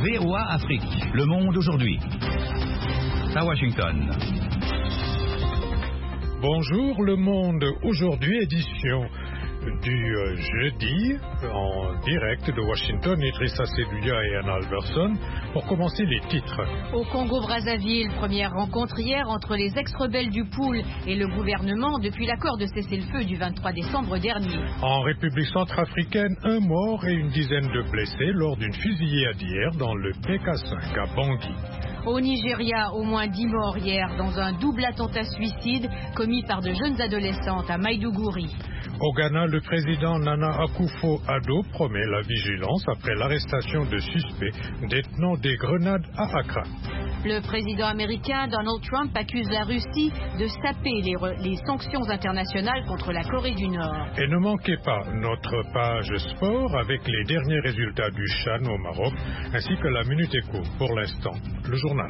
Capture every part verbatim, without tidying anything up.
V O A Afrique, Le Monde aujourd'hui. À Washington. Bonjour Le Monde aujourd'hui, édition du euh, jeudi, en direct de Washington, Idrissa Selouya et Anna Alverson. Pour commencer, les titres. Au Congo-Brazzaville, première rencontre hier entre les ex-rebelles du Pool et le gouvernement depuis l'accord de cessez-le-feu du vingt-trois décembre dernier. En République centrafricaine, un mort et une dizaine de blessés lors d'une fusillade hier dans le P K cinq à Bangui. Au Nigeria, au moins dix morts hier dans un double attentat suicide commis par de jeunes adolescentes à Maïdougouri. Au Ghana, le président Nana Akufo-Addo promet la vigilance après l'arrestation de suspects détenant des grenades à Accra. Le président américain Donald Trump accuse la Russie de saper les, les sanctions internationales contre la Corée du Nord. Et ne manquez pas notre page sport avec les derniers résultats du CHAN au Maroc, ainsi que la Minute Éco. Pour l'instant, le journal.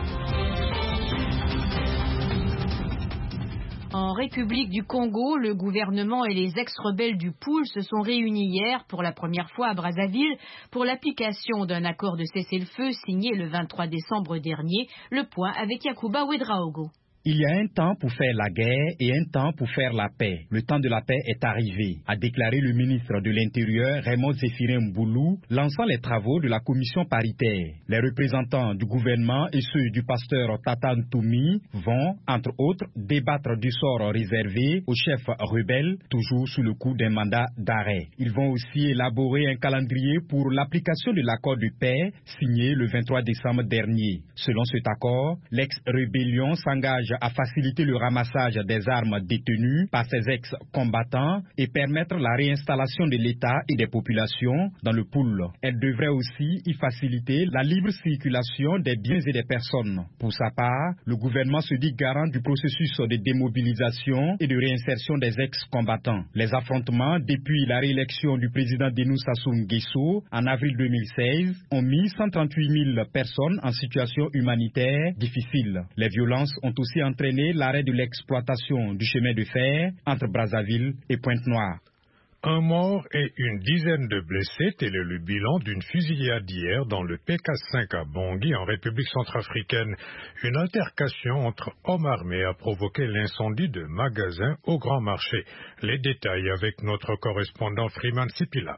En République du Congo, le gouvernement et les ex-rebelles du Pool se sont réunis hier pour la première fois à Brazzaville pour l'application d'un accord de cessez-le-feu signé le vingt-trois décembre dernier. Le point avec Yacouba Ouedraogo. Il y a un temps pour faire la guerre et un temps pour faire la paix. Le temps de la paix est arrivé, a déclaré le ministre de l'Intérieur Raymond Zéphirin Mboulou, lançant les travaux de la commission paritaire. Les représentants du gouvernement et ceux du pasteur Tata Ntoumi vont, entre autres, débattre du sort réservé aux chefs rebelles, toujours sous le coup d'un mandat d'arrêt. Ils vont aussi élaborer un calendrier pour l'application de l'accord de paix signé le vingt-trois décembre dernier. Selon cet accord, l'ex-rébellion s'engage à faciliter le ramassage des armes détenues par ces ex-combattants et permettre la réinstallation de l'État et des populations dans le pool. Elle devrait aussi y faciliter la libre circulation des biens et des personnes. Pour sa part, le gouvernement se dit garant du processus de démobilisation et de réinsertion des ex-combattants. Les affrontements depuis la réélection du président Denis Sassou Nguesso en avril deux mille seize ont mis cent trente-huit mille personnes en situation humanitaire difficile. Les violences ont aussi entraîné l'arrêt de l'exploitation du chemin de fer entre Brazzaville et Pointe-Noire. Un mort et une dizaine de blessés, tel est le bilan d'une fusillade d'hier dans le P K cinq à Bangui, en République centrafricaine. Une altercation entre hommes armés a provoqué l'incendie de magasins au Grand Marché. Les détails avec notre correspondant Freeman Sipila.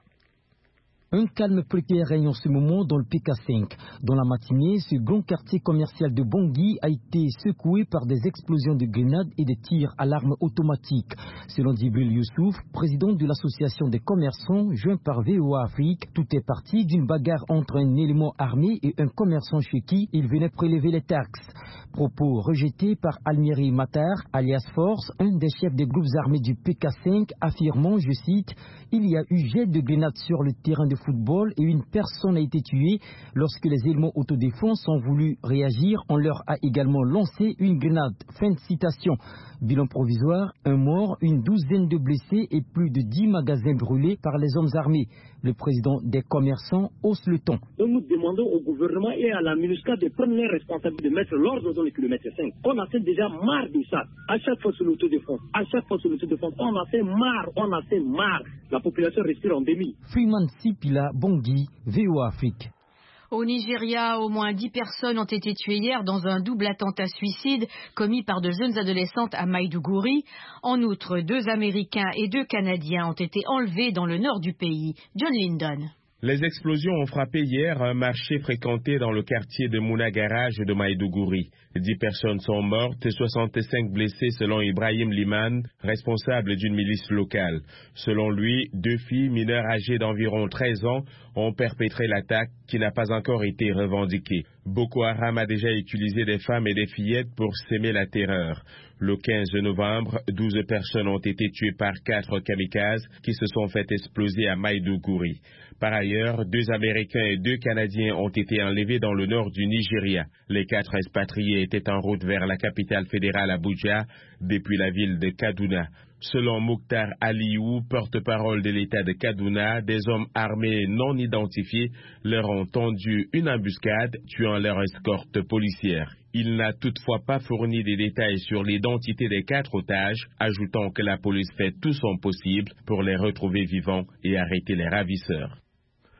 Un calme précaire règne en ce moment dans le P K cinq. Dans la matinée, ce grand quartier commercial de Bangui a été secoué par des explosions de grenades et de tirs à l'arme automatique. Selon Djibril Youssouf, président de l'association des commerçants joint par V O A Afrique, tout est parti d'une bagarre entre un élément armé et un commerçant chez qui il venait prélever les taxes. Propos rejetés par Almieri Matar, alias Force, un des chefs des groupes armés du P K cinq, affirmant, je cite, « Il y a eu jet de grenades sur le terrain de football et une personne a été tuée. Lorsque les éléments autodéfense ont voulu réagir, on leur a également lancé une grenade. » Fin de citation. Bilan provisoire, un mort, une douzaine de blessés et plus de dix magasins brûlés par les hommes armés. Le président des commerçants hausse le ton. Nous demandons au gouvernement et à la MINUSCA de prendre les responsabilités de mettre l'ordre dans le kilomètre cinq. On a fait déjà marre de ça. À chaque fois sur l'autodéfense, à chaque fois sur l'autodéfense, on a fait marre, on a fait marre. La population respire en demi. Freeman Sipila, Bangui, V O A Afrique. Au Nigeria, au moins dix personnes ont été tuées hier dans un double attentat suicide commis par de jeunes adolescentes à Maïdougouri. En outre, deux Américains et deux Canadiens ont été enlevés dans le nord du pays. John Lyndon. Les explosions ont frappé hier un marché fréquenté dans le quartier de Mouna-Garage de Maïdougouri. Dix personnes sont mortes et soixante-cinq blessées selon Ibrahim Liman, responsable d'une milice locale. Selon lui, deux filles mineures âgées d'environ treize ans ont perpétré l'attaque qui n'a pas encore été revendiquée. Boko Haram a déjà utilisé des femmes et des fillettes pour s'aimer la terreur. Le quinze novembre, douze personnes ont été tuées par quatre kamikazes qui se sont fait exploser à Maïdougouri. Par ailleurs, deux Américains et deux Canadiens ont été enlevés dans le nord du Nigeria. Les quatre expatriés étaient en route vers la capitale fédérale Abuja depuis la ville de Kaduna. Selon Mokhtar Aliou, porte-parole de l'État de Kaduna, des hommes armés non identifiés leur ont tendu une embuscade, tuant leur escorte policière. Il n'a toutefois pas fourni des détails sur l'identité des quatre otages, ajoutant que la police fait tout son possible pour les retrouver vivants et arrêter les ravisseurs.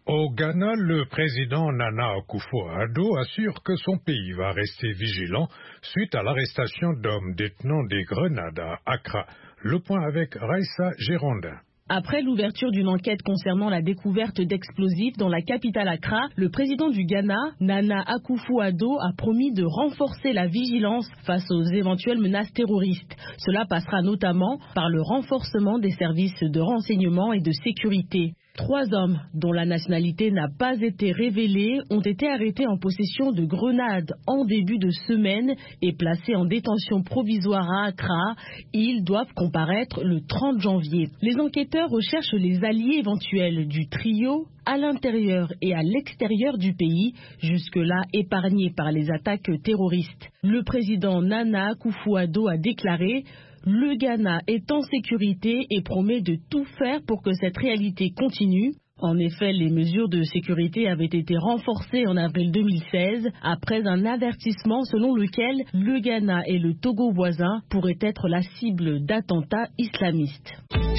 Au Ghana, le président Nana Akufo-Addo assure que son pays va rester vigilant suite à l'arrestation d'hommes détenant des grenades à Accra. Le point avec Raissa Gérondin. Après l'ouverture d'une enquête concernant la découverte d'explosifs dans la capitale Accra, le président du Ghana, Nana Akufo-Addo, a promis de renforcer la vigilance face aux éventuelles menaces terroristes. Cela passera notamment par le renforcement des services de renseignement et de sécurité. Trois hommes, dont la nationalité n'a pas été révélée, ont été arrêtés en possession de grenades en début de semaine et placés en détention provisoire à Accra. Ils doivent comparaître le trente janvier. Les enquêteurs recherchent les alliés éventuels du trio à l'intérieur et à l'extérieur du pays, jusque-là épargnés par les attaques terroristes. Le président Nana Akufo-Addo a déclaré: le Ghana est en sécurité et promet de tout faire pour que cette réalité continue. En effet, les mesures de sécurité avaient été renforcées en avril deux mille seize après un avertissement selon lequel le Ghana et le Togo voisin pourraient être la cible d'attentats islamistes.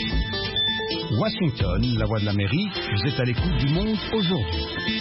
Washington, la voix de l'Amérique, vous êtes à l'écoute du monde aujourd'hui.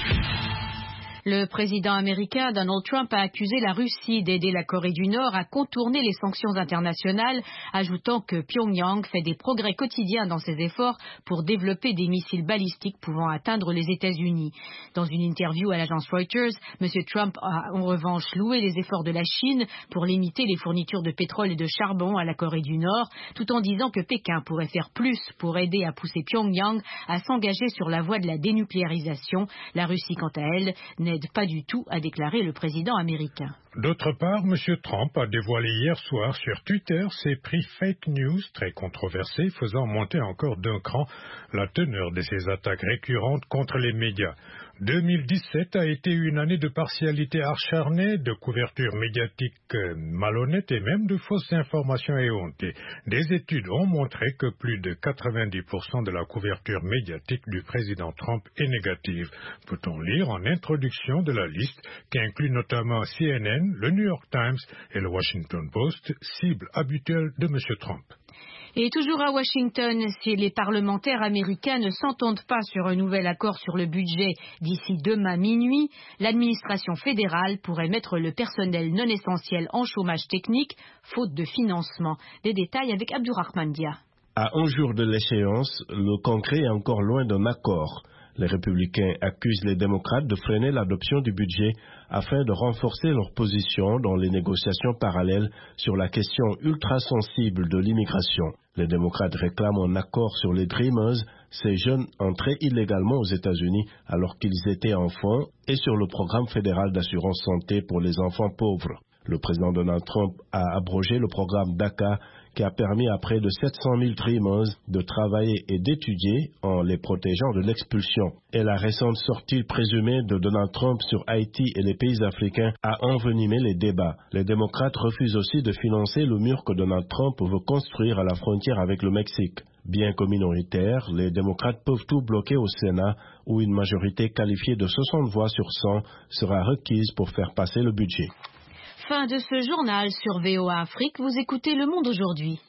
Le président américain Donald Trump a accusé la Russie d'aider la Corée du Nord à contourner les sanctions internationales, ajoutant que Pyongyang fait des progrès quotidiens dans ses efforts pour développer des missiles balistiques pouvant atteindre les États-Unis. Dans une interview à l'agence Reuters, M. Trump a en revanche loué les efforts de la Chine pour limiter les fournitures de pétrole et de charbon à la Corée du Nord, tout en disant que Pékin pourrait faire plus pour aider à pousser Pyongyang à s'engager sur la voie de la dénucléarisation. La Russie, quant à elle, n'aide pas du tout, a déclaré le président américain. D'autre part, M. Trump a dévoilé hier soir sur Twitter ses prix fake news très controversés, faisant monter encore d'un cran la teneur de ses attaques récurrentes contre les médias. deux mille dix-sept a été une année de partialité acharnée, de couverture médiatique malhonnête et même de fausses informations éhontées. Des études ont montré que plus de quatre-vingt-dix pour cent de la couverture médiatique du président Trump est négative. Peut-on lire en introduction de la liste qui inclut notamment C N N, le New York Times et le Washington Post, cible habituelle de M. Trump. Et toujours à Washington, si les parlementaires américains ne s'entendent pas sur un nouvel accord sur le budget d'ici demain minuit, l'administration fédérale pourrait mettre le personnel non essentiel en chômage technique, faute de financement. Des détails avec Abdourahmane Dia. À un jour de l'échéance, le Congrès est encore loin d'un accord. Les républicains accusent les démocrates de freiner l'adoption du budget afin de renforcer leur position dans les négociations parallèles sur la question ultra-sensible de l'immigration. Les démocrates réclament un accord sur les Dreamers, ces jeunes entrés illégalement aux États-Unis alors qu'ils étaient enfants, et sur le programme fédéral d'assurance santé pour les enfants pauvres. Le président Donald Trump a abrogé le programme DACA qui a permis à près de sept cent mille Dreamers de travailler et d'étudier en les protégeant de l'expulsion. Et la récente sortie présumée de Donald Trump sur Haïti et les pays africains a envenimé les débats. Les démocrates refusent aussi de financer le mur que Donald Trump veut construire à la frontière avec le Mexique. Bien que minoritaires, les démocrates peuvent tout bloquer au Sénat où une majorité qualifiée de soixante voix sur cent sera requise pour faire passer le budget. Fin de ce journal sur V O A Afrique. Vous écoutez Le Monde aujourd'hui.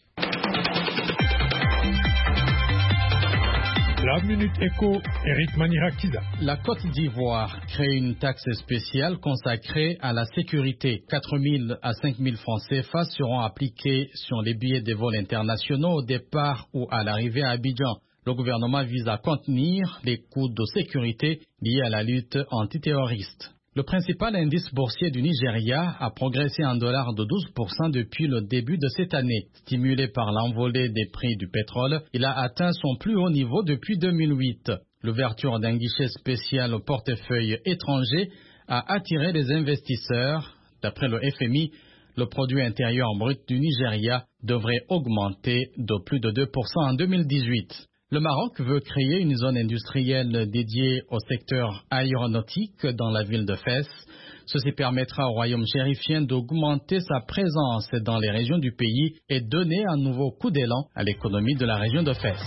La Minute Éco, Eric Manirakiza. La Côte d'Ivoire crée une taxe spéciale consacrée à la sécurité. quatre mille à cinq mille francs C F A seront appliqués sur les billets des vols internationaux au départ ou à l'arrivée à Abidjan. Le gouvernement vise à contenir les coûts de sécurité liés à la lutte antiterroriste. Le principal indice boursier du Nigeria a progressé en dollars de douze pour cent depuis le début de cette année. Stimulé par l'envolée des prix du pétrole, il a atteint son plus haut niveau depuis deux mille huit. L'ouverture d'un guichet spécial au portefeuille étranger a attiré les investisseurs. D'après le F M I, le produit intérieur brut du Nigeria devrait augmenter de plus de deux pour cent en deux mille dix-huit. Le Maroc veut créer une zone industrielle dédiée au secteur aéronautique dans la ville de Fès. Ceci permettra au royaume chérifien d'augmenter sa présence dans les régions du pays et donner un nouveau coup d'élan à l'économie de la région de Fès.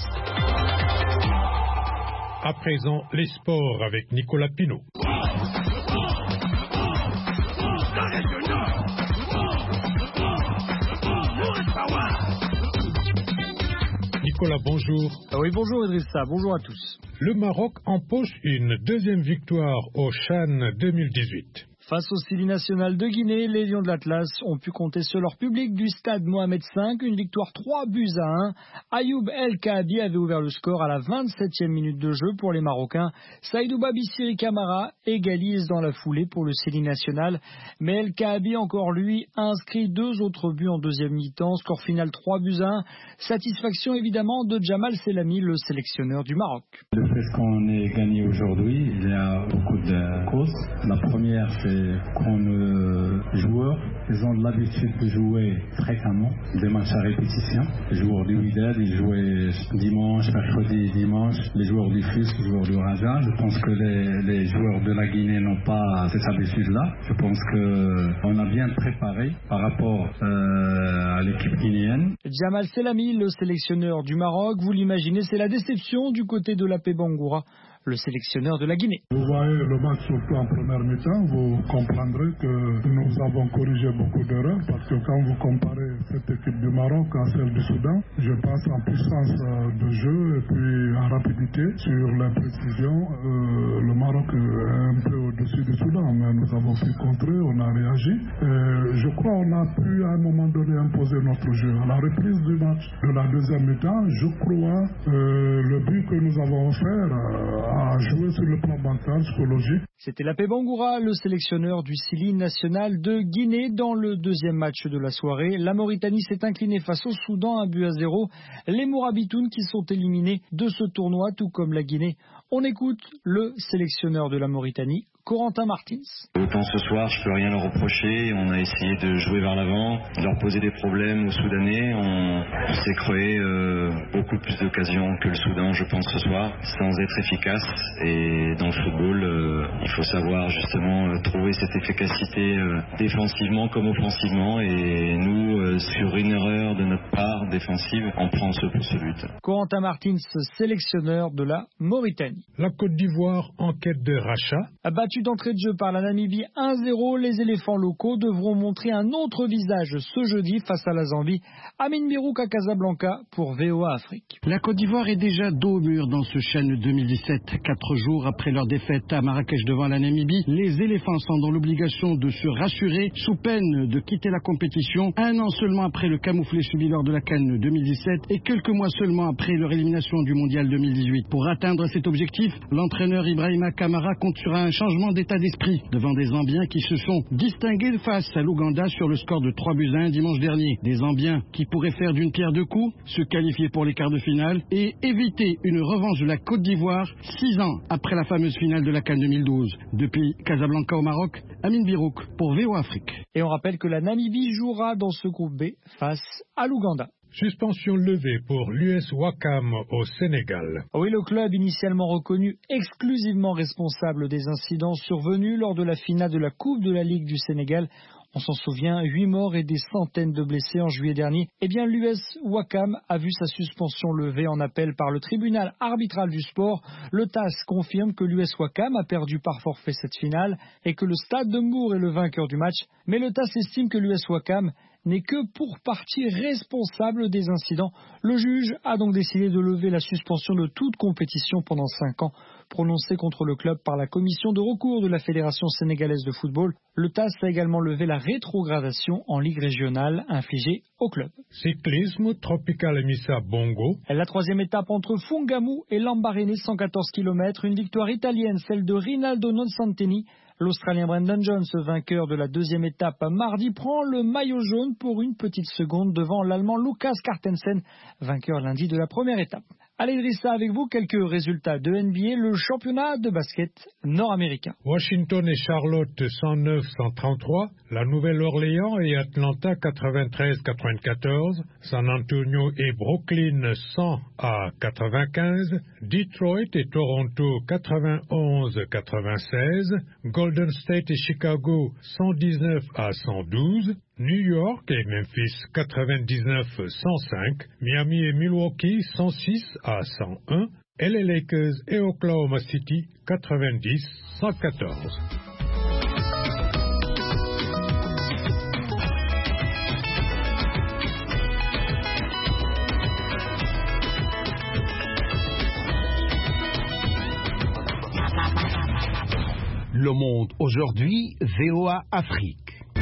À présent, les sports avec Nicolas Pinault. Nicolas, bonjour. Oui, bonjour Idrissa, bonjour à tous. Le Maroc empoche une deuxième victoire au CHAN deux mille dix-huit. Face au Sili national de Guinée, les Lions de l'Atlas ont pu compter sur leur public du stade Mohamed cinq, une victoire trois buts à un. Ayoub El Kaabi avait ouvert le score à la vingt-septième minute de jeu pour les Marocains. Saïdou Babissiri Camara égalise dans la foulée pour le Sili national, mais El Kaabi encore lui a inscrit deux autres buts en deuxième mi-temps, score final trois buts à un. Satisfaction évidemment de Jamal Selami, le sélectionneur du Maroc. Le fait qu'on ait gagné aujourd'hui, il y a beaucoup de causes. La première, c'est quand les joueurs, ils ont l'habitude de jouer fréquemment des matchs à répétition. Les joueurs du Wydad, ils jouaient dimanche, mercredi, dimanche. Les joueurs du F U S, les joueurs du Raja. Je pense que les, les joueurs de la Guinée n'ont pas cette habitude-là. Je pense qu'on a bien préparé par rapport euh, à l'équipe guinéenne. Jamal Selami, le sélectionneur du Maroc, vous l'imaginez, c'est la déception du côté de l'A P Bangoura, le sélectionneur de la Guinée. Vous voyez le match surtout en première mi-temps, vous comprendrez que nous avons corrigé beaucoup d'erreurs parce que quand vous comparez cette équipe du Maroc à celle du Soudan, je pense en puissance de jeu et puis en rapidité sur la précision, euh, le Maroc est un peu au-dessus du Soudan, mais nous avons pu contrer, on a réagi. Et je crois qu'on a pu à un moment donné imposer notre jeu. À la reprise du match de la deuxième mi-temps, je crois euh, le but que nous avons offert euh, à jouer sur le plan mental, psychologique. C'était l'A P Bangoura, le sélectionneur du Sili national de Guinée. Dans le deuxième match de la soirée, la Mauritanie s'est inclinée face au Soudan, un but à zéro. Les Mourabitounes qui sont éliminés de ce tournoi, tout comme la Guinée. On écoute le sélectionneur de la Mauritanie, Corentin Martins. Autant ce soir, je peux rien leur reprocher. On a essayé de jouer vers l'avant, de leur poser des problèmes aux Soudanais. On, on s'est créé euh, beaucoup plus d'occasions que le Soudan, je pense, ce soir, sans être efficace. Et dans le football, euh, il faut savoir justement euh, trouver cette efficacité euh, défensivement comme offensivement. Et nous, euh, sur une erreur de notre part défensive, on prend ce, ce but. Corentin Martins, sélectionneur de la Mauritanie. La Côte d'Ivoire en quête de rachat. Battu d'entrée de jeu par la Namibie un zéro, les éléphants locaux devront montrer un autre visage ce jeudi face à la Zambie. Amin Birouk à Casablanca pour V O A Afrique. La Côte d'Ivoire est déjà dos au mur dans ce CHAN deux mille dix-sept. Quatre jours après leur défaite à Marrakech devant la Namibie, les éléphants sont dans l'obligation de se rassurer sous peine de quitter la compétition un an seulement après le camouflet subi lors de la CAN deux mille dix-sept et quelques mois seulement après leur élimination du Mondial deux mille dix-huit. Pour atteindre cet objectif, l'entraîneur Ibrahima Kamara compte sur un changement d'état d'esprit devant des Zambiens qui se sont distingués face à l'Ouganda sur le score de trois buts à un dimanche dernier. Des Zambiens qui pourraient faire d'une pierre deux coups, se qualifier pour les quarts de finale et éviter une revanche de la Côte d'Ivoire six ans après la fameuse finale de la CAN deux mille douze. Depuis Casablanca au Maroc, Amin Birouk pour V O A Afrique. Et on rappelle que la Namibie jouera dans ce groupe B face à l'Ouganda. Suspension levée pour l'U S Ouakam au Sénégal. Oui, le club initialement reconnu exclusivement responsable des incidents survenus lors de la finale de la Coupe de la Ligue du Sénégal. On s'en souvient, huit morts et des centaines de blessés en juillet dernier. Eh bien, l'U S Ouakam a vu sa suspension levée en appel par le tribunal arbitral du sport. Le T A S confirme que l'U S Ouakam a perdu par forfait cette finale et que le Stade de Mbour est le vainqueur du match. Mais le T A S estime que l'U S Ouakam n'est que pour partie responsable des incidents. Le juge a donc décidé de lever la suspension de toute compétition pendant cinq ans, prononcée contre le club par la commission de recours de la Fédération sénégalaise de football. Le T A S a également levé la rétrogradation en Ligue régionale infligée au club. Cyclisme, Tropical Emissa Bongo. La troisième étape entre Fungamou et Lambaréné, cent quatorze kilomètres. Une victoire italienne, celle de Rinaldo Nonsantini. L'Australien Brandon Jones, vainqueur de la deuxième étape mardi, prend le maillot jaune pour une petite seconde devant l'Allemand Lukas Cartensen, vainqueur lundi de la première étape. Allez, Idrissa, avec vous, quelques résultats de N B A, le championnat de basket nord-américain. Washington et Charlotte cent neuf à cent trente-trois, la Nouvelle-Orléans et Atlanta quatre-vingt-treize à quatre-vingt-quatorze, San Antonio et Brooklyn cent à quatre-vingt-quinze, Detroit et Toronto quatre-vingt-onze à quatre-vingt-seize, Golden State et Chicago cent dix-neuf à cent douze, New York et Memphis quatre-vingt-dix-neuf à cent cinq, Miami et Milwaukee cent six à cent un, L A Lakers et Oklahoma City quatre-vingt-dix à cent quatorze. Le Monde aujourd'hui, V O A Afrique.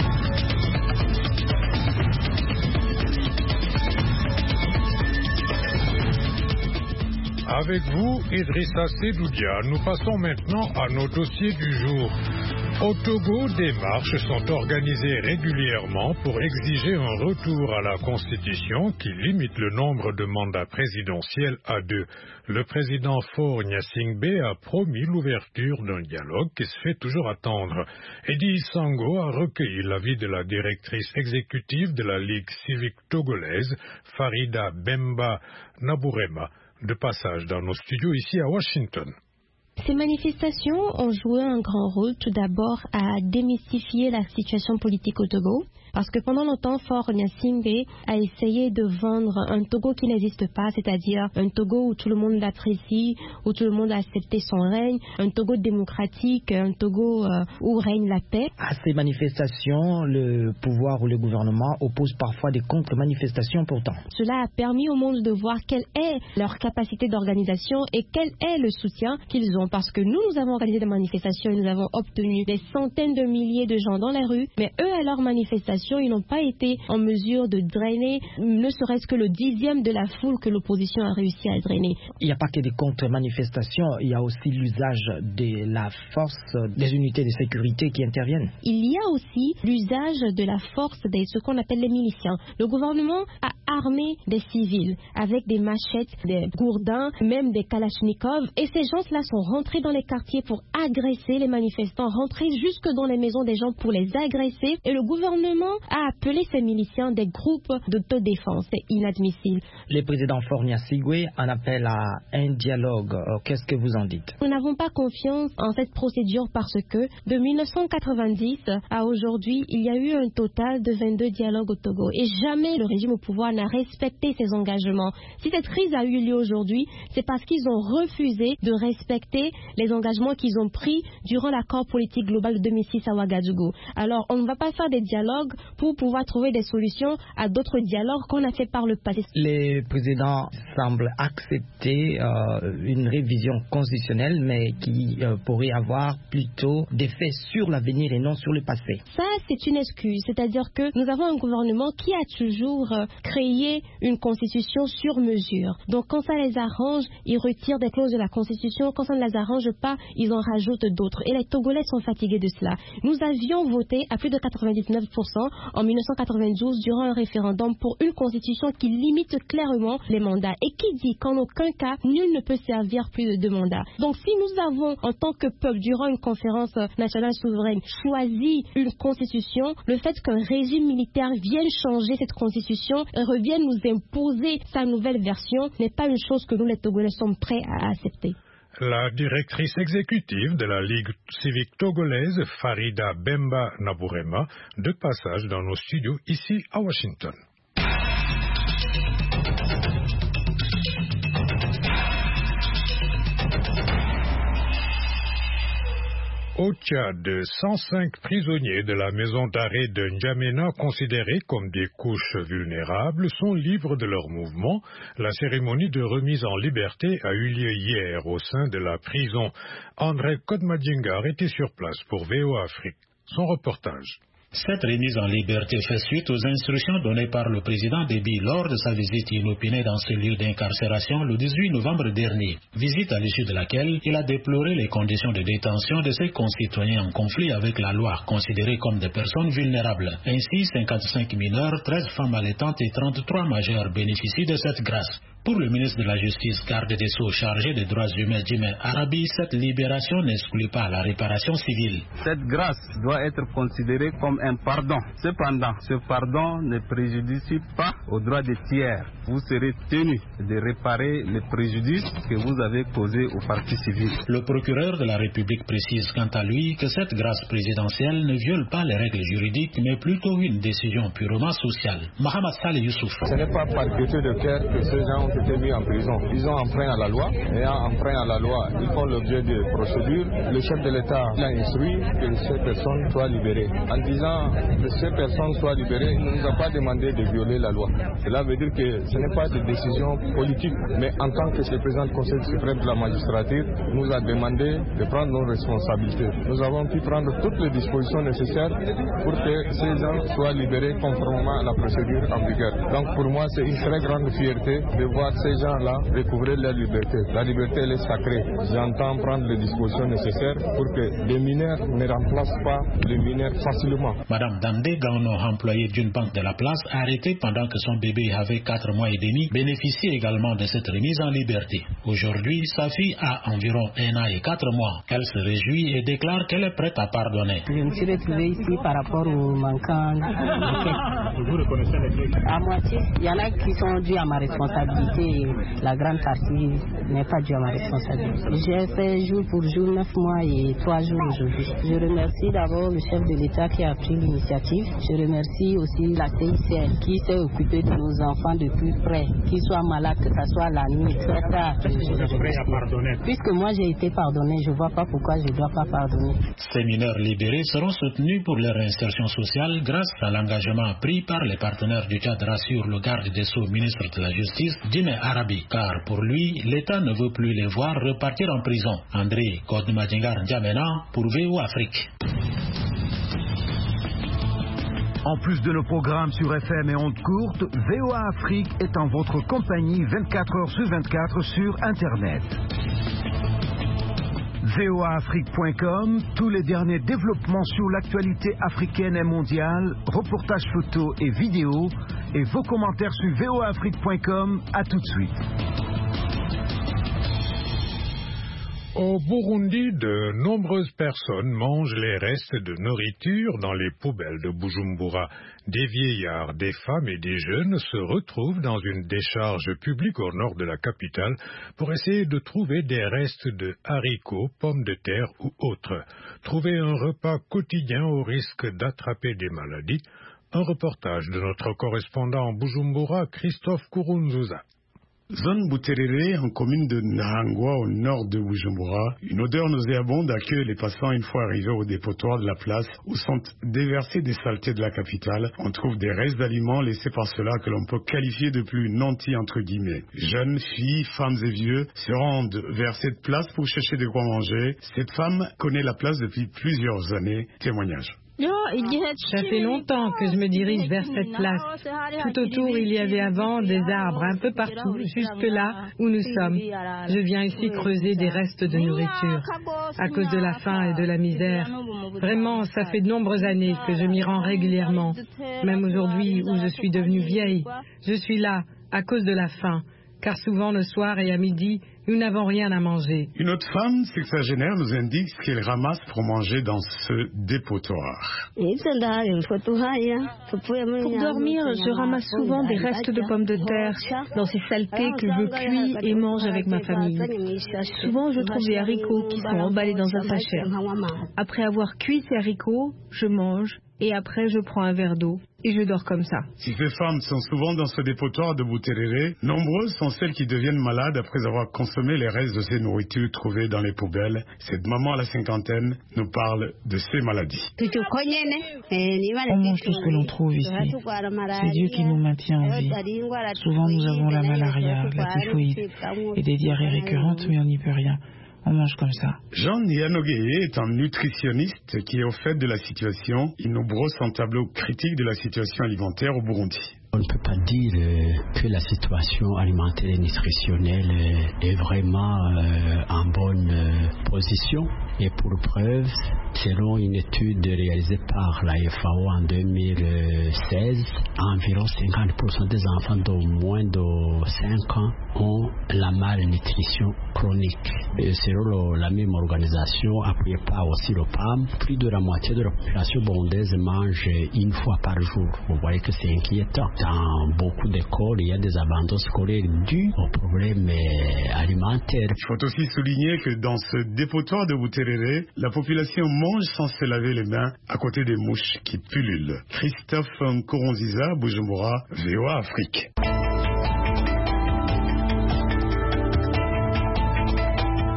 Avec vous, Idrissa Sedoudia, nous passons maintenant à nos dossiers du jour. Au Togo, des marches sont organisées régulièrement pour exiger un retour à la Constitution qui limite le nombre de mandats présidentiels à deux. Le président Faure Gnassingbé a promis l'ouverture d'un dialogue qui se fait toujours attendre. Eddie Sango a recueilli l'avis de la directrice exécutive de la Ligue civique togolaise, Farida Bemba Nabourema, de passage dans nos studios ici à Washington. Ces manifestations ont joué un grand rôle tout d'abord à démystifier la situation politique au Togo, parce que pendant longtemps, Faure Gnassingbé a essayé de vendre un Togo qui n'existe pas, c'est-à-dire un Togo où tout le monde l'apprécie, où tout le monde a accepté son règne, un Togo démocratique, un Togo euh, où règne la paix. À ces manifestations, le pouvoir ou le gouvernement oppose parfois des contre-manifestations pourtant. Cela a permis au monde de voir quelle est leur capacité d'organisation et quel est le soutien qu'ils ont. Parce que nous, nous avons organisé des manifestations et nous avons obtenu des centaines de milliers de gens dans la rue, mais eux, à leurs manifestations, ils n'ont pas été en mesure de drainer ne serait-ce que le dixième de la foule que l'opposition a réussi à drainer. Il n'y a pas que des contre-manifestations, il y a aussi l'usage de la force des unités de sécurité qui interviennent. Il y a aussi l'usage de la force de ce qu'on appelle les miliciens. Le gouvernement a armé des civils avec des machettes, des gourdins, même des kalachnikovs, et ces gens-là sont rentrés dans les quartiers pour agresser les manifestants, rentrer jusque dans les maisons des gens pour les agresser, et le gouvernement a appelé ces miliciens des groupes d'autodéfense. C'est inadmissible. Le président Faure Gnassingbé en appelle à un dialogue. Qu'est-ce que vous en dites? Nous n'avons pas confiance en cette procédure parce que de mille neuf cent quatre-vingt-dix à aujourd'hui, il y a eu un total de vingt-deux dialogues au Togo et jamais le régime au pouvoir n'a respecté ses engagements. Si cette crise a eu lieu aujourd'hui, c'est parce qu'ils ont refusé de respecter les engagements qu'ils ont pris durant l'accord politique global de deux mille six à Ouagadougou. Alors, on ne va pas faire des dialogues pour pouvoir trouver des solutions à d'autres dialogues qu'on a fait par le passé. Le président semble accepter euh, une révision constitutionnelle, mais qui euh, pourrait avoir plutôt des faits sur l'avenir et non sur le passé. Ça, c'est une excuse. C'est-à-dire que nous avons un gouvernement qui a toujours euh, créé une constitution sur mesure. Donc, quand ça les arrange, ils retirent des clauses de la constitution. Quand ça ne les arrange pas, ils en rajoutent d'autres. Et les Togolais sont fatigués de cela. Nous avions voté à plus de quatre-vingt-dix-neuf pour cent en mille neuf cent quatre-vingt-douze durant un référendum pour une constitution qui limite clairement les mandats et qui dit qu'en aucun cas, nul ne peut servir plus de deux mandats. Donc si nous avons, en tant que peuple, durant une conférence nationale souveraine, choisi une constitution, le fait qu'un régime militaire vienne changer cette constitution et revienne nous imposer sa nouvelle version n'est pas une chose que nous, les Togolais, sommes prêts à accepter. La directrice exécutive de la Ligue civique togolaise, Farida Bemba Nabourema, de passage dans nos studios ici à Washington. Au Tchad, cent cinq prisonniers de la maison d'arrêt de N'Djamena, considérés comme des couches vulnérables, sont libres de leur mouvement. La cérémonie de remise en liberté a eu lieu hier au sein de la prison. André Kodmadjingar était sur place pour V O A Afrique. Son reportage. Cette remise en liberté fait suite aux instructions données par le président Déby lors de sa visite inopinée dans ce lieu d'incarcération le dix-huit novembre dernier. Visite à l'issue de laquelle il a déploré les conditions de détention de ses concitoyens en conflit avec la loi, considérés comme des personnes vulnérables. Ainsi, cinquante-cinq mineurs, treize femmes allaitantes et trente-trois majeurs bénéficient de cette grâce. Pour le ministre de la Justice, garde des Sceaux chargé des droits humains Djimé Arabi, cette libération n'exclut pas la réparation civile. Cette grâce doit être considérée comme un pardon. Cependant, ce pardon ne préjudicie pas aux droits des tiers. Vous serez tenu de réparer les préjudices que vous avez causés aux parties civiles. Le procureur de la République précise quant à lui que cette grâce présidentielle ne viole pas les règles juridiques, mais plutôt une décision purement sociale. Mohamed Saleh Youssouf. Ce n'est pas par gaieté de cœur que ces gens ont été mis en prison. Ils ont enfreint à la loi, et en enfreint à la loi, ils font l'objet de procédures. Le chef de l'État a instruit que ces personnes soient libérées. En disant que ces personnes soient libérées, il ne nous a pas demandé de violer la loi. Cela veut dire que ce n'est pas de décision politique, mais en tant que le président du Conseil suprême de la magistrature nous a demandé de prendre nos responsabilités. Nous avons pu prendre toutes les dispositions nécessaires pour que ces gens soient libérés conformément à la procédure en vigueur. Donc pour moi, c'est une très grande fierté de voir ces gens-là recouvrer leur liberté. La liberté, elle est sacrée. J'entends prendre les dispositions nécessaires pour que les mineurs ne remplacent pas les mineurs facilement. Madame Dandé Gano, employée d'une banque de la place, arrêtée pendant que son bébé avait quatre mois et demi, bénéficie également de cette remise en liberté. Aujourd'hui, sa fille a environ un an et quatre mois. Elle se réjouit et déclare qu'elle est prête à pardonner. Je me suis retrouvée ici par rapport au manquant. Vous reconnaissez les faits? À moitié. Il y en a qui sont dus à ma responsabilité et la grande partie n'est pas due à ma responsabilité. J'ai fait jour pour jour, neuf mois et trois jours aujourd'hui. Je remercie d'abord le chef de l'État qui a pris l'initiative. Je remercie aussi la C I C R qui s'est occupée de nos enfants de plus près, qu'ils soient malades, que ce soit la nuit, très tard. Puisque moi j'ai été pardonné, je ne vois pas pourquoi je ne dois pas pardonner. Ces mineurs libérés seront soutenus pour leur insertion sociale grâce à l'engagement pris par les partenaires du Tchad, rassure le garde des Sceaux, ministre de la Justice, Dime Arabi, car pour lui, l'État ne veut plus les voir repartir en prison. André Kodmadjengar N'Djamena pour V O Afrique. En plus de nos programmes sur F M et ondes courtes, V O A Afrique est en votre compagnie vingt-quatre heures sur vingt-quatre sur Internet. V O A Afrique point com, tous les derniers développements sur l'actualité africaine et mondiale, reportages photos et vidéos, et vos commentaires sur V O A Afrique point com. À tout de suite. Au Burundi, de nombreuses personnes mangent les restes de nourriture dans les poubelles de Bujumbura. Des vieillards, des femmes et des jeunes se retrouvent dans une décharge publique au nord de la capitale pour essayer de trouver des restes de haricots, pommes de terre ou autres. Trouver un repas quotidien au risque d'attraper des maladies. Un reportage de notre correspondant en Bujumbura, Christophe Kourounzouza. Zone Buterere, en commune de Nahangwa, au nord de Bujumbura, une odeur nauséabonde accueille les passants une fois arrivés au dépotoir de la place où sont déversées des saletés de la capitale. On trouve des restes d'aliments laissés par ceux-là que l'on peut qualifier de plus nantis entre guillemets. Jeunes, filles, femmes et vieux se rendent vers cette place pour chercher de quoi manger. Cette femme connaît la place depuis plusieurs années. Témoignage. Ça fait longtemps que je me dirige vers cette place. Tout autour, il y avait avant des arbres, un peu partout, juste là où nous sommes. Je viens ici creuser des restes de nourriture, à cause de la faim et de la misère. Vraiment, ça fait de nombreuses années que je m'y rends régulièrement. Même aujourd'hui, où je suis devenue vieille, je suis là, à cause de la faim. Car souvent le soir et à midi, nous n'avons rien à manger. Une autre femme sexagénaire nous indique ce qu'elle ramasse pour manger dans ce dépotoir. Pour dormir, je ramasse souvent des restes de pommes de terre dans ces saletés que je cuis et mange avec ma famille. Souvent, je trouve des haricots qui sont emballés dans un sachet. Après avoir cuit ces haricots, je mange et après je prends un verre d'eau et je dors comme ça. Si ces femmes sont souvent dans ce dépotoir de Buterere, nombreuses sont celles qui deviennent malades après avoir consommé les restes de ces nourritures trouvées dans les poubelles. Cette maman à la cinquantaine nous parle de ces maladies. On mange tout ce que l'on trouve ici. C'est Dieu qui nous maintient en vie. Souvent nous avons la malaria, la typhoïde et des diarrhées récurrentes, mais on n'y peut rien. On mange comme ça. Jean Yanogeye est un nutritionniste qui est au fait de la situation. Il nous brosse un tableau critique de la situation alimentaire au Burundi. On ne peut pas dire que la situation alimentaire et nutritionnelle est vraiment en bonne position. Et pour preuve, selon une étude réalisée par la F A O en deux mille seize, environ cinquante pour cent des enfants de moins de cinq ans ont la malnutrition chronique. Et selon la même organisation, appuyée par aussi le P A M, plus de la moitié de la population burundaise mange une fois par jour. Vous voyez que c'est inquiétant. Dans beaucoup d'écoles, il y a des abandons scolaires dus aux problèmes alimentaires. Il faut aussi souligner que dans ce dépotoir de Buterere, la population mange sans se laver les mains à côté des mouches qui pullulent. Christophe Nkurunziza, Bujumbura, V O A Afrique.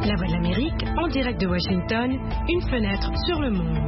La Voix de l'Amérique, en direct de Washington, une fenêtre sur le monde.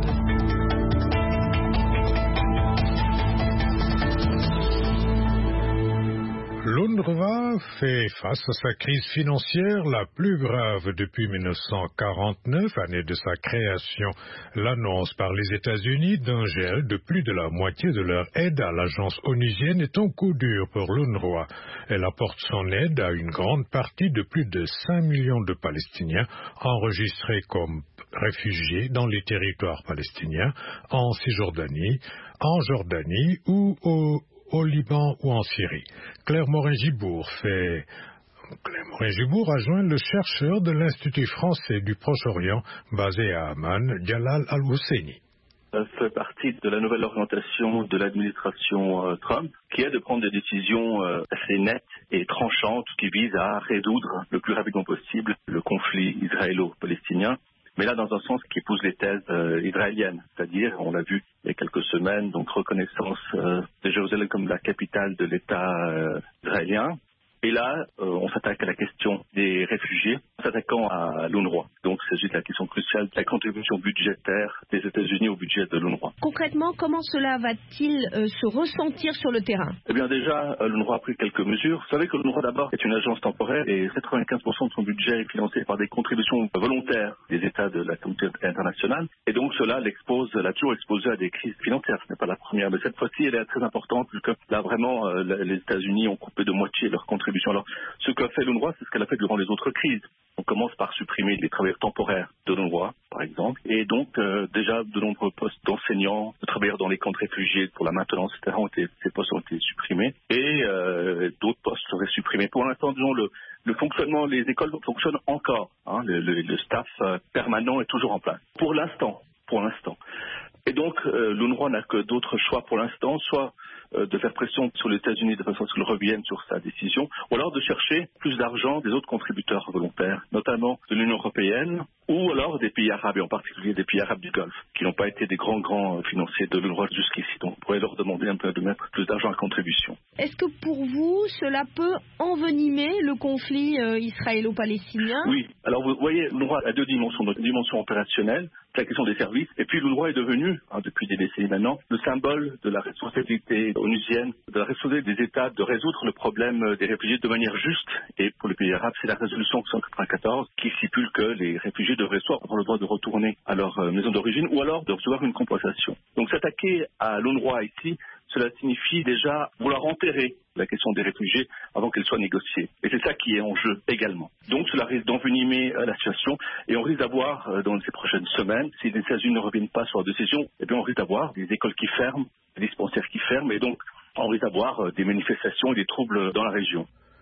L'UNRWA fait face à sa crise financière la plus grave depuis mille neuf cent quarante-neuf, année de sa création. L'annonce par les États-Unis d'un gel de plus de la moitié de leur aide à l'agence onusienne est un coup dur pour l'UNRWA. Elle apporte son aide à une grande partie de plus de cinq millions de Palestiniens enregistrés comme réfugiés dans les territoires palestiniens, en Cisjordanie, en Jordanie ou au au Liban ou en Syrie. Claire Morin-Gibour fait... Claire Morin-Gibour a joint le chercheur de l'Institut français du Proche-Orient basé à Amman, Jalal Al-Husseini. Ça fait partie de la nouvelle orientation de l'administration euh, Trump, qui est de prendre des décisions euh, assez nettes et tranchantes qui visent à résoudre le plus rapidement possible le conflit israélo-palestinien. Mais là, dans un sens qui épouse les thèses euh, israéliennes, c'est-à-dire, on l'a vu il y a quelques semaines, donc reconnaissance euh, de Jérusalem comme la capitale de l'État euh, israélien. Et là, euh, on s'attaque à la question des réfugiés, en s'attaquant à l'UNRWA. Donc, il s'agit de la question cruciale de la contribution budgétaire des États-Unis au budget de l'UNRWA. Concrètement, comment cela va-t-il euh, se ressentir sur le terrain? Eh bien, déjà, euh, l'UNRWA a pris quelques mesures. Vous savez que l'UNRWA, d'abord, est une agence temporaire et quatre-vingt-quinze pour cent de son budget est financé par des contributions volontaires des États de la communauté internationale. Et donc, cela l'expose, l'a toujours exposé à des crises financières. Ce n'est pas la première, mais cette fois-ci, elle est très importante, vu que là, vraiment, euh, les États-Unis ont coupé de moitié leurs contributions. Alors, ce qu'a fait l'UNRWA, c'est ce qu'elle a fait durant les autres crises. On commence par supprimer les travailleurs temporaires de l'UNRWA, par exemple, et donc euh, déjà de nombreux postes d'enseignants, de travailleurs dans les camps de réfugiés pour la maintenance, et cetera, ont été, ces postes ont été supprimés, et euh, d'autres postes seraient supprimés. Pour l'instant, disons, le, le fonctionnement, les écoles fonctionnent encore. Hein, le, le, le staff euh, permanent est toujours en place. Pour l'instant, pour l'instant. Et donc, euh, l'UNRWA n'a que d'autres choix pour l'instant, soit euh, de faire pression sur les États-Unis de façon à ce qu'ils reviennent sur sa décision, ou alors de chercher plus d'argent des autres contributeurs volontaires, notamment de l'Union européenne, ou alors des pays arabes, et en particulier des pays arabes du Golfe, qui n'ont pas été des grands, grands financiers de l'UNRWA jusqu'ici. Donc, on pourrait leur demander un peu de mettre plus d'argent à contribution. Est-ce que pour vous, cela peut envenimer le conflit euh, israélo-palestinien? Oui. Alors, vous voyez, l'UNRWA a deux dimensions. Donc, une dimension opérationnelle, c'est la question des services, et puis l'UNRWA est devenu, hein, depuis des décennies maintenant, le symbole de la responsabilité onusienne, de la responsabilité des États de résoudre le problème des réfugiés de manière juste. Et pour les pays arabes, c'est la résolution cent quatre-vingt-quatorze qui stipule que les réfugiés devraient soit avoir le droit de retourner à leur euh, maison d'origine ou alors de recevoir une compensation. Donc s'attaquer à l'UNRWA ici, cela signifie déjà vouloir enterrer la question des réfugiés avant qu'elle soit négociée. Et c'est ça qui est en jeu également. Donc cela risque d'envenimer euh, la situation et on risque d'avoir, euh, dans ces prochaines semaines, si les États-Unis ne reviennent pas sur la décision, eh bien on risque d'avoir des écoles qui ferment, des dispensaires qui ferment et donc on risque d'avoir euh, des manifestations et des troubles dans la région.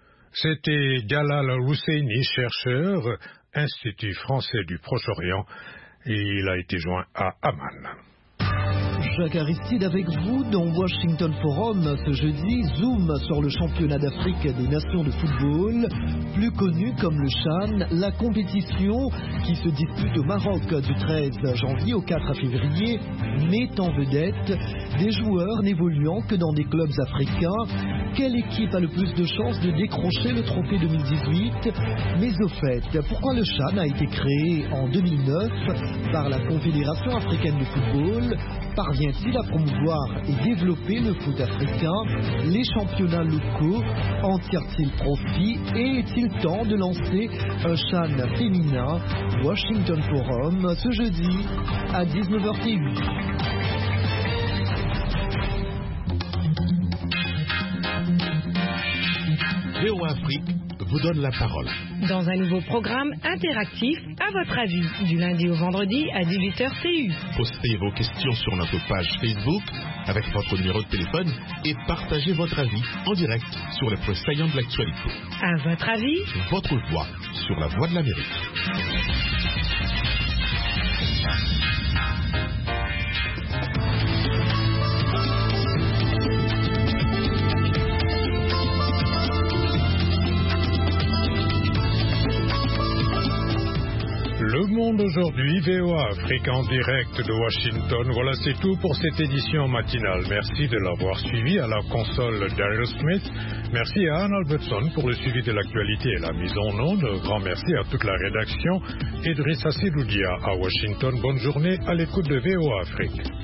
C'était Jalal Al-Husseini, chercheur, Institut français du Proche-Orient, et il a été joint à Amman. Jacques Aristide avec vous dans Washington Forum ce jeudi. Zoom sur le championnat d'Afrique des nations de football, plus connu comme le CHAN, la compétition qui se dispute au Maroc du treize janvier au quatre février, met en vedette des joueurs n'évoluant que dans des clubs africains. Quelle équipe a le plus de chances de décrocher le trophée deux mille dix-huit? Mais au fait, pourquoi le CHAN a été créé en deux mille neuf par la Confédération africaine de football? Parvient-il à promouvoir et développer le foot africain? Les championnats locaux en tirent-ils profit? Et est-il temps de lancer un CHAN féminin? Washington Forum ce jeudi à dix-neuf heures T U. V O A Afrique vous donne la parole. Dans un nouveau programme interactif, à votre avis, du lundi au vendredi à dix-huit heures T U. Postez vos questions sur notre page Facebook avec votre numéro de téléphone et partagez votre avis en direct sur les points saillants de l'actualité. À votre avis, votre voix sur la Voix de l'Amérique. Le monde aujourd'hui. V O A Afrique en direct de Washington. Voilà, c'est tout pour cette édition matinale. Merci de l'avoir suivi. À la console, Daryl Smith. Merci à Anne Albertson pour le suivi de l'actualité et la mise en onde. Grand merci à toute la rédaction. Idrissa Sidoudia à Washington. Bonne journée à l'écoute de V O A Afrique.